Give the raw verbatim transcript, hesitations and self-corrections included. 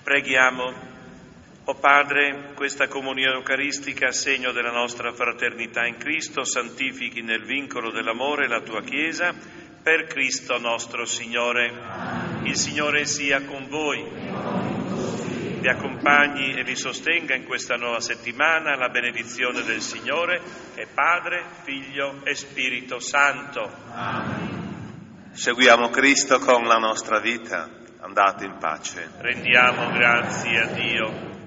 Preghiamo. O Padre, questa comunione eucaristica, segno della nostra fraternità in Cristo, santifichi nel vincolo dell'amore la tua Chiesa, per Cristo nostro Signore. Amen. Il Signore sia con voi. Vi accompagni e vi sostenga in questa nuova settimana la benedizione del Signore, che è Padre, Figlio e Spirito Santo. Amen. Seguiamo Cristo con la nostra vita. Andate in pace. Rendiamo grazie a Dio.